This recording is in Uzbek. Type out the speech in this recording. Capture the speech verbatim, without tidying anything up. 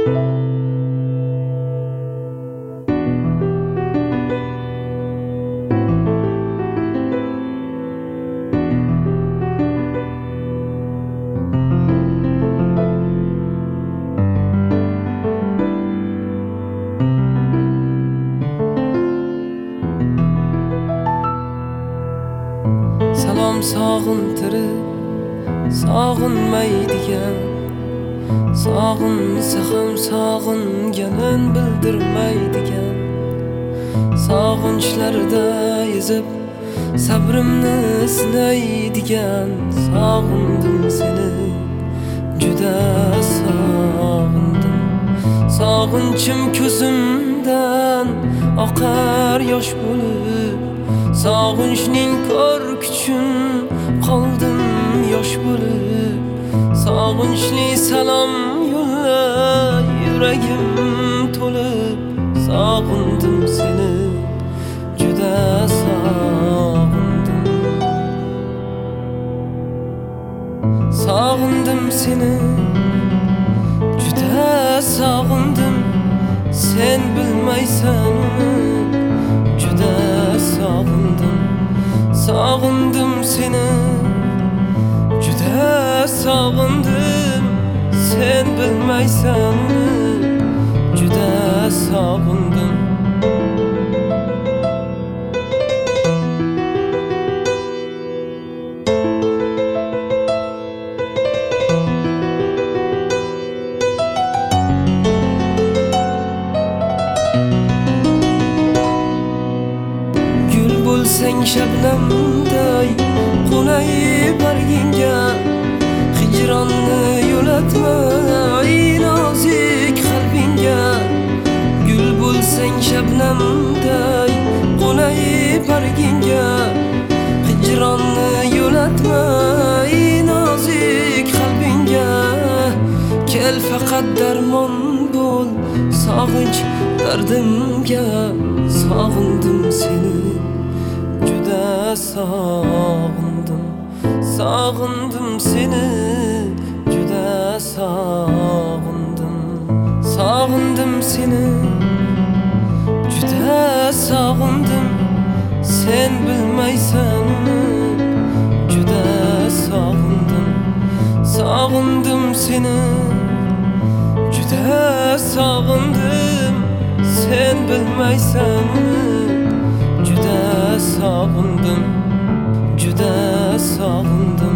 Salom sog'intirib, sog'inmaydigan, sog'insa ham sog'inganin bildirmaydigan, sog'inchlarda ezib sabrimni sinaydigan, sog'indim seni, juda sog'indim. Sog'inchim ko'zimdan oqar yosh bo'lib, sog'inchning ko'rk uchun qoldim yosh bo'lib. Sog'inchli salom yo'lla, yuragim to'lib, sog'indim seni, juda sog'indim. Sog'indim seni, juda sog'indim. Sen bilmaysan uni, juda sog'indim. Sog'indim seni, juda sog'indim. Sen bilmaysan uni, juda sog'indim. Bo'lsang shabnamday qo'nayib bargingga, hijronni yo'latma nozik qalbingga. Gul bo'lsang shabnamday qo'nayib bargingga, hijronni yo'latma nozik qalbingga. Kel faqat darmon bo'l sog'inch dardimga, sog'indim seni, juda sog'indim. Sog'indim seni, juda sog'indim. Sog'indim seni, juda sog'indim. Sen bilmaysan uni, juda sog'indim. Sog'indim seni, juda sog'indim. Sen bilmaysan uni, juda sog'indim, juda sog'indim.